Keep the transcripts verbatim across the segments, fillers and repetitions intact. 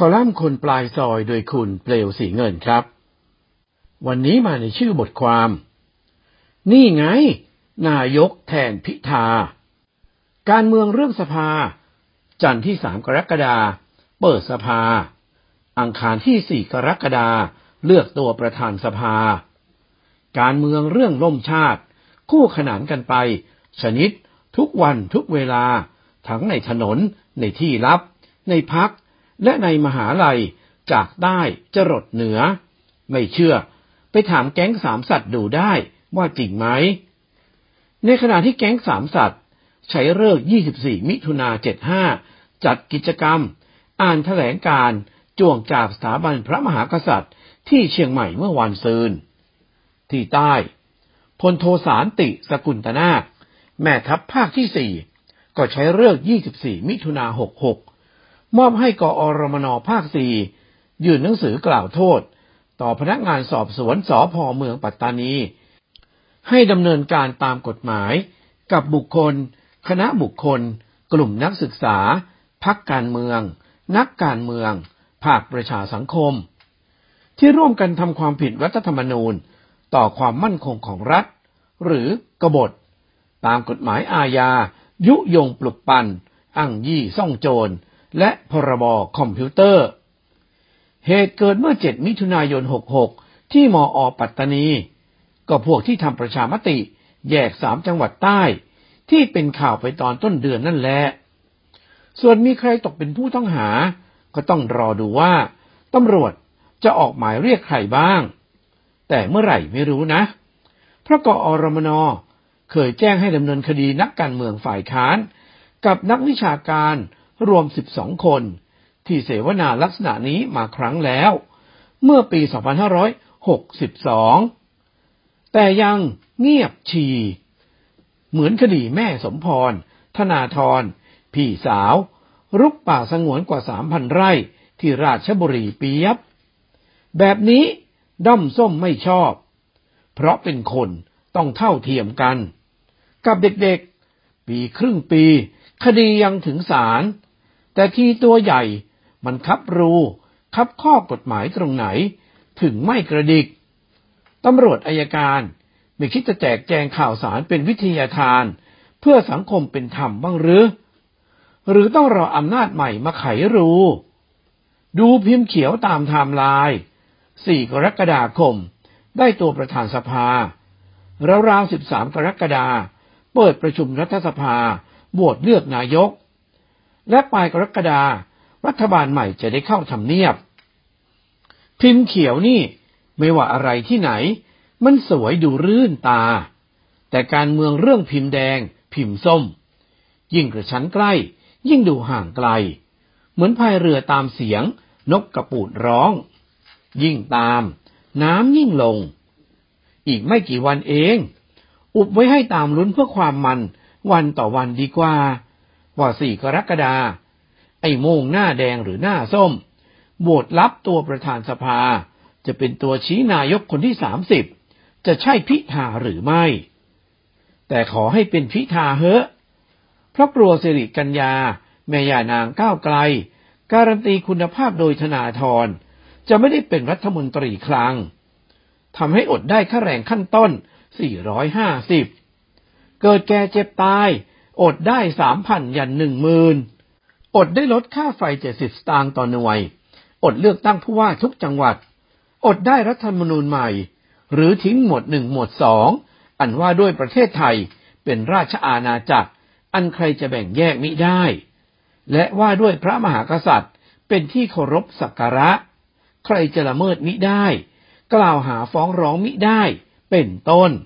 คอลัมน์คนปลายซอยโดยคุณเปลวสีเงินครับวันนี้มาในชื่อบทความนี่ไงนายกแทนพิธาการเมืองเรื่องสภาจันทร์ที่สามกรกฎาคมเปิดสภาอังคารที่สี่กรกฎาคมเลือกตัวประธานสภาการเมืองเรื่องล่มชาติคู่ขนานกันไปชนิดทุกวันทุกเวลาทั้งในถนนในที่ลับในพรรคและในมหาลัยจากใต้จรดเหนือไม่เชื่อไปถามแก๊งสามสัตว์ดูได้ว่าจริงไหมในขณะที่แก๊งสามสัตว์ใช้ฤกษ์ยี่สิบสี่มิถุนายนเจ็ดสิบห้าจัดกิจกรรมอ่านแถลงการณ์จ่วงจากสถาบันพระมหากษัตริย์ที่เชียงใหม่เมื่อวันซืนที่ใต้พลโทสารติสกุลตนาคแม่ทัพภาคที่สี่ก็ใช้ฤกษ์ยี่สิบสี่มิถุนายนหกสิบหกมอบให้กอรมนภาคสี่ยื่นหนังสือกล่าวโทษต่อพนักงานสอบสวนสภ.เมืองปัตตานีให้ดำเนินการตามกฎหมายกับบุคคลคณะบุคคลกลุ่มนักศึกษาพรรคการเมืองนักการเมืองภาคประชาสังคมที่ร่วมกันทำความผิดรัฐธรรมนูญต่อความมั่นคงของรัฐหรือกบฏตามกฎหมายอาญายุยงปลุกปั่นอ้างยี่ซ่องโจรและพรบคอมพิวเตอร์เหตุเกิดเมื่อเจ็ดมิถุนายนหกสิบหกที่มอปัตตานีก็พวกที่ทำประชามติแยกสามจังหวัดใต้ที่เป็นข่าวไปตอนต้นเดือนนั่นแหละส่วนมีใครตกเป็นผู้ต้องหาก็ต้องรอดูว่าตำรวจจะออกหมายเรียกใครบ้างแต่เมื่อไหร่ไม่รู้นะเพราะกอรมนเคยแจ้งให้ดำเนินคดีนักการเมืองฝ่ายค้านกับนักวิชาการรวมสิบสองคนที่เสวนาลักษณะนี้มาครั้งแล้วเมื่อปีสองพันห้าร้อยหกสิบสองแต่ยังเงียบชีเหมือนคดีแม่สมพรธนาธรพี่สาวรุกป่าสงวนกว่า สามพัน ไร่ที่ราชบุรีเปียบแบบนี้ด้อมส้มไม่ชอบเพราะเป็นคนต้องเท่าเทียมกันกับเด็กๆปีครึ่งปีคดียังถึงศาลแต่ทีตัวใหญ่มันคับรูคับข้อกฎหมายตรงไหนถึงไม่กระดิกตำรวจอัยการไม่คิดจะแจกแจงข่าวสารเป็นวิทยาทานเพื่อสังคมเป็นธรรมบ้างหรือหรือต้องรออำนาจใหม่มาไขรูดูพิมพ์เขียวตามไทม์ไลน์สี่กรกฎาคมได้ตัวประธานสภาราวๆสิบสามกรกฎาคมเปิดประชุมรัฐสภาโหวตเลือกนายกและปลายกรกฎาคมรัฐบาลใหม่จะได้เข้าทำเนียบพิมพ์เขียวนี่ไม่ว่าอะไรที่ไหนมันสวยดูรื่นตาแต่การเมืองเรื่องพิมพ์แดงพิมพ์ส้มยิ่งกระชั้นใกล้ยิ่งดูห่างไกลเหมือนพายเรือตามเสียงนกกระปูดร้องยิ่งตามน้ำยิ่งลงอีกไม่กี่วันเองอุบไว้ให้ตามลุ้นเพื่อความมันวันต่อวันดีกว่าว่าสี่กรกฎาคมไอ้โม่งหน้าแดงหรือหน้าส้มโหวตลับตัวประธานสภาจะเป็นตัวชี้นายกคนที่สามสิบจะใช่พิธาหรือไม่แต่ขอให้เป็นพิธาเถอะเพราะกลัวสิริกัญญาแม่ย่านางก้าวไกลการันตีคุณภาพโดยธนาธรจะไม่ได้เป็นรัฐมนตรีคลังทำให้อดได้ค่าแรงขั้นต้นสี่ร้อยห้าสิบเกิดแก่เจ็บตายอดได้ สามพัน ยัน หนึ่งหมื่น อดได้ลดค่าไฟเจ็ดสิบสตางค์ต่อหน่วยอดเลือกตั้งผู้ว่าทุกจังหวัดอดได้รัฐธรรมนูญใหม่หรือทิ้งหมวดหนึ่งหมวดสองอันว่าด้วยประเทศไทยเป็นราชอาณาจักรอันใครจะแบ่งแยกมิได้และว่าด้วยพระมหากษัตริย์เป็นที่เคารพสักการะใครจะละเมิดมิได้กล่าวหาฟ้องร้องมิได้เป็นต้น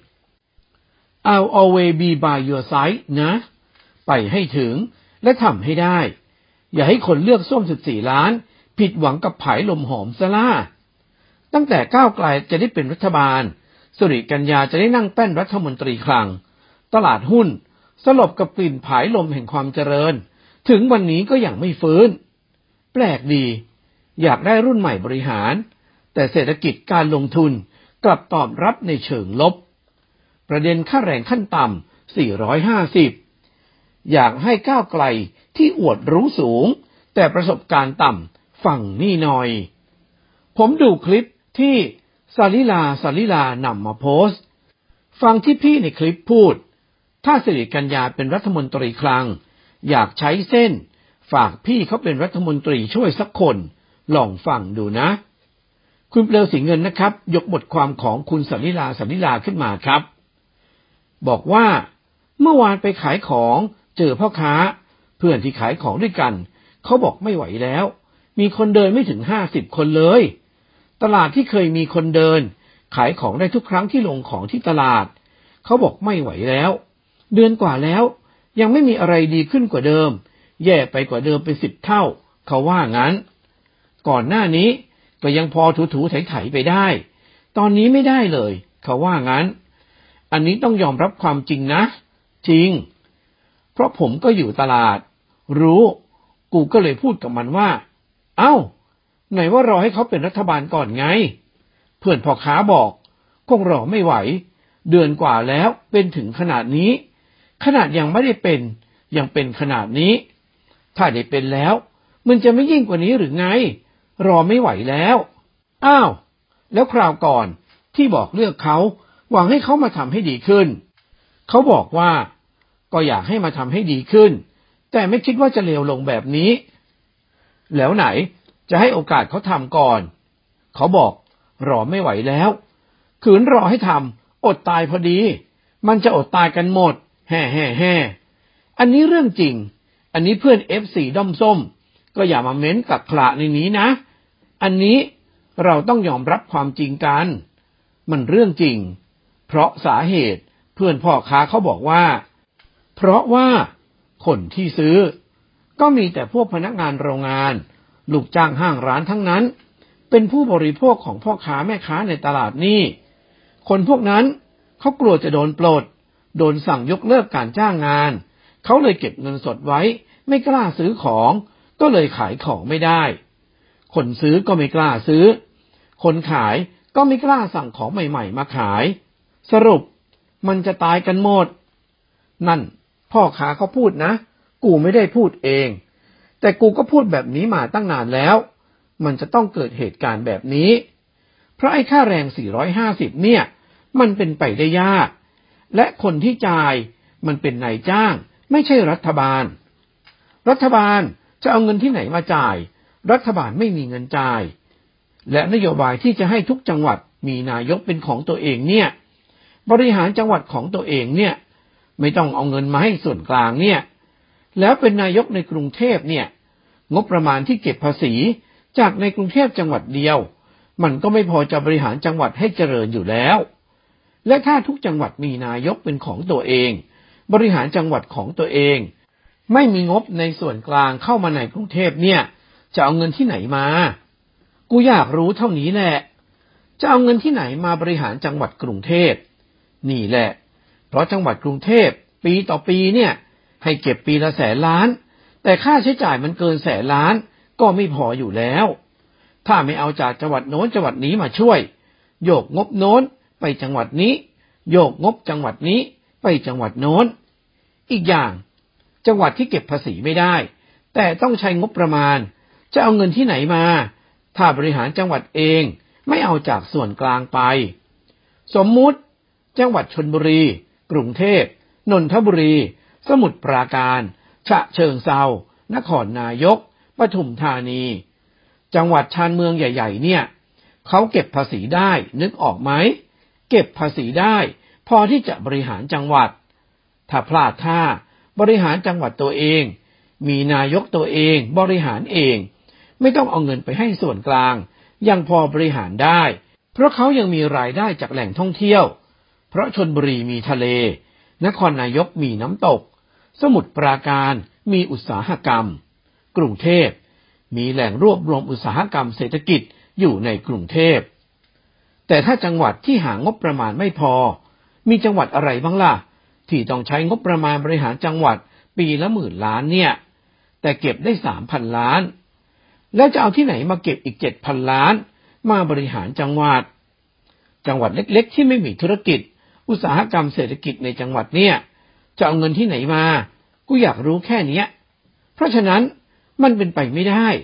I'll always be by your side นะไปให้ถึงและทำให้ได้อย่าให้คนเลือกส้มสิบสี่ล้านผิดหวังกับผายลมหอมซะล่ะตั้งแต่ก้าวไกลจะได้เป็นรัฐบาลสิริกัญญาจะได้นั่งแป้นรัฐมนตรีคลังตลาดหุ้นสลบกับกลิ่นผายลมแห่งความเจริญถึงวันนี้ก็ยังไม่ฟื้นแปลกดีอยากได้รุ่นใหม่บริหารแต่เศรษฐกิจการลงทุนกลับตอบรับในเชิงลบประเด็นค่าแรงขั้นต่ำสี่ร้อยห้าสิบอยากให้ก้าวไกลที่อวดรู้สูงแต่ประสบการณ์ต่ำฟังนี่หน่อยผมดูคลิปที่สลิลาสลิลานำมาโพสต์ฟังที่พี่ในคลิปพูดถ้าสิริกัญญาเป็นรัฐมนตรีคลังอยากใช้เส้นฝากพี่เขาเป็นรัฐมนตรีช่วยสักคนลองฟังดูนะคุณเปลวสีเงินนะครับยกบทความของคุณสลิลาสลิลาขึ้นมาครับบอกว่าเมื่อวานไปขายของเจอพ่อค้าเพื่อนที่ขายของด้วยกันเขาบอกไม่ไหวแล้วมีคนเดินไม่ถึงห้าสิบคนเลยตลาดที่เคยมีคนเดินขายของได้ทุกครั้งที่ลงของที่ตลาดเขาบอกไม่ไหวแล้วเดือนกว่าแล้วยังไม่มีอะไรดีขึ้นกว่าเดิมแย่ไปกว่าเดิมเป็นสิบเท่าเขาว่างั้นก่อนหน้านี้ก็ยังพอถูๆไถๆไปได้ตอนนี้ไม่ได้เลยเขาว่างั้นอันนี้ต้องยอมรับความจริงนะจริงเพราะผมก็อยู่ตลาดรู้กูก็เลยพูดกับมันว่าเอ้าไหนว่ารอให้เขาเป็นรัฐบาลก่อนไงเพื่อนพ่อค้าบอกคงรอไม่ไหวเดือนกว่าแล้วเป็นถึงขนาดนี้ขนาดยังไม่ได้เป็นยังเป็นขนาดนี้ถ้าได้เป็นแล้วมันจะไม่ยิ่งกว่านี้หรือไงรอไม่ไหวแล้วอ้าวแล้วคราวก่อนที่บอกเลือกเขาหวังให้เขามาทำให้ดีขึ้นเขาบอกว่าก็อยากให้มาทำให้ดีขึ้นแต่ไม่คิดว่าจะเลวลงแบบนี้แล้วไหนจะให้โอกาสเขาทำก่อนเขาบอกรอไม่ไหวแล้วขืนรอให้ทำอดตายพอดีมันจะอดตายกันหมดแฮ่แฮ่แฮ่อันนี้เรื่องจริงอันนี้เพื่อน เอฟ ซี ด้อมส้มก็อย่ามาเม้นกับขละในนี้นะอันนี้เราต้องยอมรับความจริงกันมันเรื่องจริงเพราะสาเหตุเพื่อนพ่อค้าเขาบอกว่าเพราะว่าคนที่ซื้อก็มีแต่พวกพนักงานโรงงานลูกจ้างห้างร้านทั้งนั้นเป็นผู้บริโภคของพ่อค้าแม่ค้าในตลาดนี่คนพวกนั้นเขากลัวจะโดนปลดโดนสั่งยกเลิกการจ้างงานเขาเลยเก็บเงินสดไว้ไม่กล้าซื้อของก็เลยขายของไม่ได้คนซื้อก็ไม่กล้าซื้อคนขายก็ไม่กล้าสั่งของใหม่ๆมาขายสรุปมันจะตายกันหมดนั่นพ่อค้าเขาพูดนะกูไม่ได้พูดเองแต่กูก็พูดแบบนี้มาตั้งนานแล้วมันจะต้องเกิดเหตุการณ์แบบนี้เพราะไอ้ค่าแรงสี่ร้อยห้าสิบเนี่ยมันเป็นไปได้ยากและคนที่จ่ายมันเป็นนายจ้างไม่ใช่รัฐบาลรัฐบาลจะเอาเงินที่ไหนมาจ่ายรัฐบาลไม่มีเงินจ่ายและนโยบายที่จะให้ทุกจังหวัดมีนายกเป็นของตัวเองเนี่ยบริหารจังหวัดของตัวเองเนี่ยไม่ต้องเอาเงินมาให้ส่วนกลางเนี่ยแล้วเป็นนายกในกรุงเทพเนี่ยงบประมาณที่เก็บภาษีจากในกรุงเทพจังหวัดเดียวมันก็ไม่พอจะบริหารจังหวัดให้เจริญอยู่แล้วและถ้าทุกจังหวัดมีนายกเป็นของตัวเองบริหารจังหวัดของตัวเองไม่มีงบในส่วนกลางเข้ามาในกรุงเทพเนี่ยจะเอาเงินที่ไหนมากูอยากรู้เท่านี้แหละจะเอาเงินที่ไหนมาบริหารจังหวัดกรุงเทพนี่แหละเพราะจังหวัดกรุงเทพปีต่อปีเนี่ยให้เก็บปีละแสนล้านแต่ค่าใช้จ่ายมันเกินแสนล้านก็ไม่พออยู่แล้วถ้าไม่เอาจากจังหวัดโน้นจังหวัดนี้มาช่วยโยกงบโน้นไปจังหวัดนี้โยกงบจังหวัดนี้ไปจังหวัดโน้นอีกอย่างจังหวัดที่เก็บภาษีไม่ได้แต่ต้องใช้งบประมาณจะเอาเงินที่ไหนมาถ้าบริหารจังหวัดเองไม่เอาจากส่วนกลางไปสมมุติจังหวัดชลบุรีกรุงเทพนนทบุรีสมุทรปราการฉะเชิงเทรานครนายกปทุมธานีจังหวัดชานเมืองใหญ่ๆเนี่ยเขาเก็บภาษีได้นึกออกไหมเก็บภาษีได้พอที่จะบริหารจังหวัดถ้าพลาดท่าบริหารจังหวัดตัวเองมีนายกตัวเองบริหารเองไม่ต้องเอาเงินไปให้ส่วนกลางยังพอบริหารได้เพราะเขายังมีรายได้จากแหล่งท่องเที่ยวเพราะชลบุรีมีทะเลนครนายกมีน้ำตกสมุทรปราการมีอุตสาหกรรมกรุงเทพมีแหล่งรวบรวมอุตสาหกรรมเศรษฐกิจอยู่ในกรุงเทพแต่ถ้าจังหวัดที่หางบประมาณไม่พอมีจังหวัดอะไรบ้างล่ะที่ต้องใช้งบประมาณบริหารจังหวัดปีละหมื่นล้านเนี่ยแต่เก็บได้ สามพัน ล้านแล้วจะเอาที่ไหนมาเก็บอีก เจ็ดพัน ล้านมาบริหารจังหวัดจังหวัดเล็กๆที่ไม่มีธุรกิจอุตสาหกรรมเศรษฐกิจในจังหวัดเนี่ยจะเอาเงินที่ไหนมากูอยากรู้แค่นี้เพราะฉะนั้นมันเป็นไปไม่ได้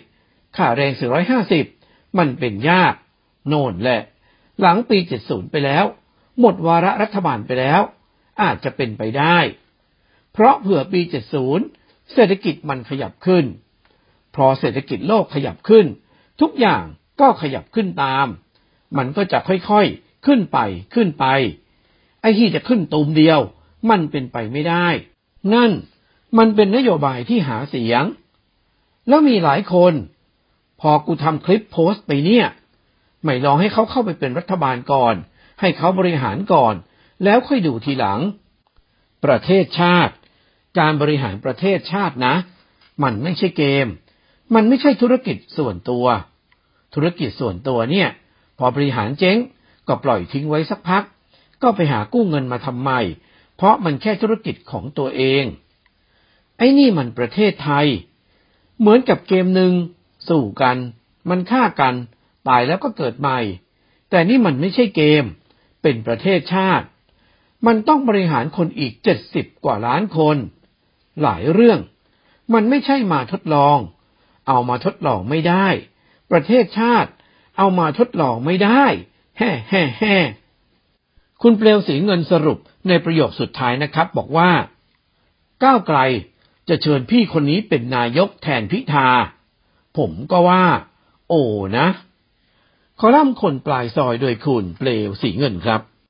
ค่าแรงสี่ร้อยห้าสิบมันเป็นยากโน่นแหละหลังปีเจ็ดสิบไปแล้วหมดวาระรัฐบาลไปแล้วอาจจะเป็นไปได้เพราะเผื่อปีเจ็ดสิบเศรษฐกิจมันขยับขึ้นพอเศรษฐกิจโลกขยับขึ้นทุกอย่างก็ขยับขึ้นตามมันก็จะค่อยๆขึ้นไปขึ้นไปไอ้ที่จะขึ้นตูมเดียวมันเป็นไปไม่ได้นั่นมันเป็นนโยบายที่หาเสียงแล้วมีหลายคนพอกูทำคลิปโพสต์ไปเนี่ยไม่ลองให้เขาเข้าไปเป็นรัฐบาลก่อนให้เขาบริหารก่อนแล้วค่อยดูทีหลังประเทศชาติการบริหารประเทศชาตินะมันไม่ใช่เกมมันไม่ใช่ธุรกิจส่วนตัวธุรกิจส่วนตัวเนี่ยพอบริหารเจ๊งก็ปล่อยทิ้งไว้สักพักก็ไปหากู้เงินมาทำใหม่เพราะมันแค่ธุรกิจของตัวเองไอ้นี่มันประเทศไทยเหมือนกับเกมหนึ่งสู้กันมันฆ่ากันตายแล้วก็เกิดใหม่แต่นี่มันไม่ใช่เกมเป็นประเทศชาติมันต้องบริหารคนอีกเจ็ดสิบกว่าล้านคนหลายเรื่องมันไม่ใช่มาทดลองเอามาทดลองไม่ได้ประเทศชาติเอามาทดลองไม่ได้แฮ่แฮ่แฮ่คุณเปลวศรีเงินสรุปในประโยคสุดท้ายนะครับบอกว่าก้าวไกลจะเชิญพี่คนนี้เป็นนายกแทนพิธาผมก็ว่าโอ้นะคอลัมน์คนปลายซอยโดยคุณเปลวศรีเงินครับ